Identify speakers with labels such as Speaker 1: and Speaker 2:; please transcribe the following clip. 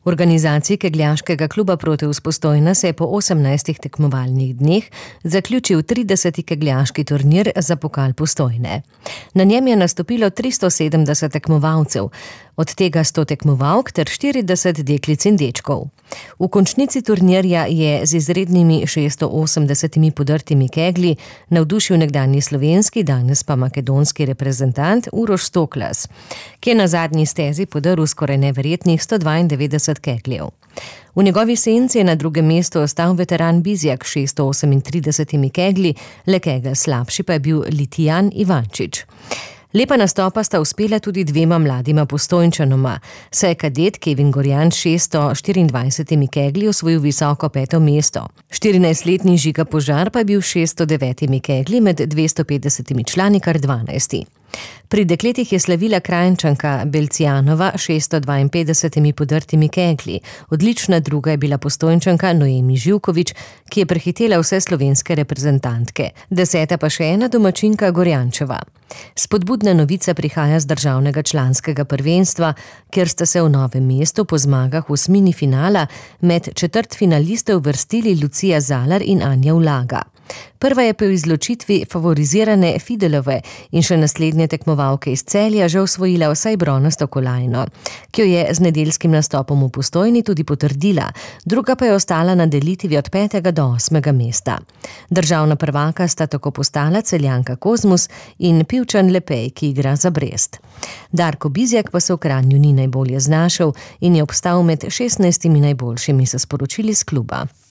Speaker 1: V organizaciji kegljaškega kluba Proteus Postojna se je po 18 tekmovalnih dneh zaključil 30. kegljaški turnir za pokal Postojne. Na njem je nastopilo 370 tekmovalcev, od tega 100 tekmovalk ter 40 deklic in dečkov. V končnici turnirja je z izrednimi 680 podrtimi keglji navdušil nekdanji slovenski, danes pa makedonski reprezentant Uroš Stoklas, ki je na zadnji stezi podrl skoraj neverjetnih 192 kegljev. V njegovi senci je na drugem mestu ostal veteran Bizjak s 638 keglji, le kegelj slabši pa je bil Litijan Ivančič. Lepa nastopa sta uspela tudi dvema mladima Postojnčanoma, saj je kadet Kevin Gorjan s 624 keglji osvojil visoko 5. mesto. 14-letni Žiga Požar pa je bil s 609 keglji med 250 člani kar 12. Pri dekletih je slavila Kranjčanka Belcijanova s 652 podrtimi keglji. Odlična druga je bila Postojnčanka Noemi Živković, ki je prehitela vse slovenske reprezentantke. 10. pa še ena domačinka Gorjančeva. Spodbudna novica prihaja z državnega članskega prvenstva, kjer sta se v Novem mestu po zmagah v osmini finala med četrtfinaliste uvrstili Lucija Zalar in Anja Ulaga. Prva je po izločitvi favorizirane Fidelove in še naslednje tekmovalke iz Celja že osvojila vsaj bronasto kolajno, ki jo je z nedeljskim nastopom v Postojni tudi potrdila, druga pa je ostala na delitvi od 5. do 8. mesta. Državna prvaka sta tako postala Celjanka Kozmus in Pivčan Lepej, ki igra za Brest. Darko Bizjak pa se v Kranju ni najbolje znašel in je obstal med 16 najboljšimi, so sporočili s kluba.